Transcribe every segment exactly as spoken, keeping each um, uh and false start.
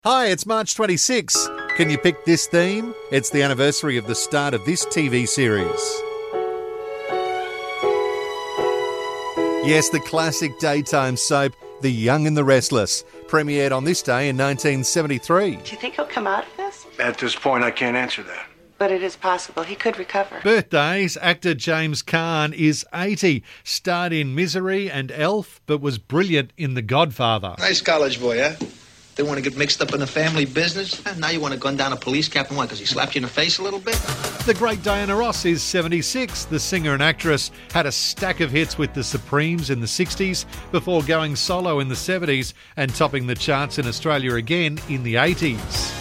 Hi, it's March twenty-sixth. Can you pick this theme? It's the anniversary of the start of this T V series. Yes, the classic daytime soap, The Young and the Restless, premiered on this day in nineteen seventy-three. Do you think he'll come out of this? At this point, I can't answer that. But it is possible. He could recover. Birthdays, actor James Caan is eighty, starred in Misery and Elf, but was brilliant in The Godfather. Nice college boy, huh? They want to get mixed up in the family business? Now you want to gun down a police captain, why, because he slapped you in the face a little bit? The great Diana Ross is seventy-six. The singer and actress had a stack of hits with the Supremes in the sixties before going solo in the seventies and topping the charts in Australia again in the eighties.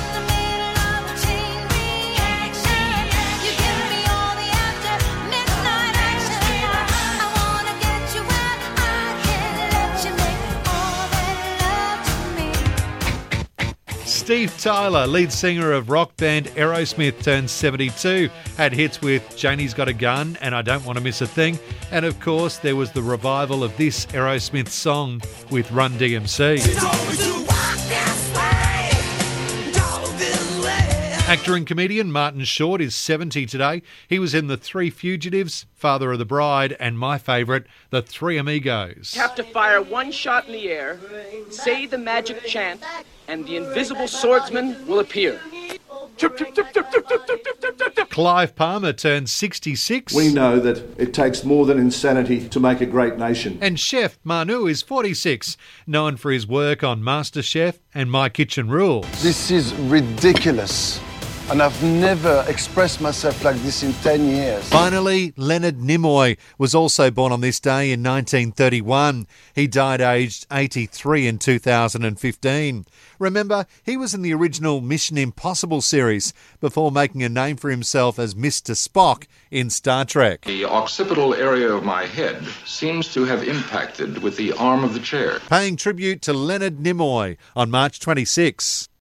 Steve Tyler, lead singer of rock band Aerosmith, turned seventy-two, had hits with Janie's Got a Gun and I Don't Want to Miss a Thing, and of course there was the revival of this Aerosmith song with Run D M C. Actor and comedian Martin Short is seventy today. He was in The Three Fugitives, Father of the Bride, and my favourite, The Three Amigos. You have to fire one shot in the air, say the magic chant, and the invisible swordsman will appear. Clive Palmer turned sixty-six. We know that it takes more than insanity to make a great nation. And Chef Manu is forty-six, known for his work on MasterChef and My Kitchen Rules. This is ridiculous. And I've never expressed myself like this in ten years. Finally, Leonard Nimoy was also born on this day in nineteen thirty-one. He died aged eighty-three in two thousand fifteen. Remember, he was in the original Mission Impossible series before making a name for himself as Mister Spock in Star Trek. The occipital area of my head seems to have impacted with the arm of the chair. Paying tribute to Leonard Nimoy on March twenty-sixth.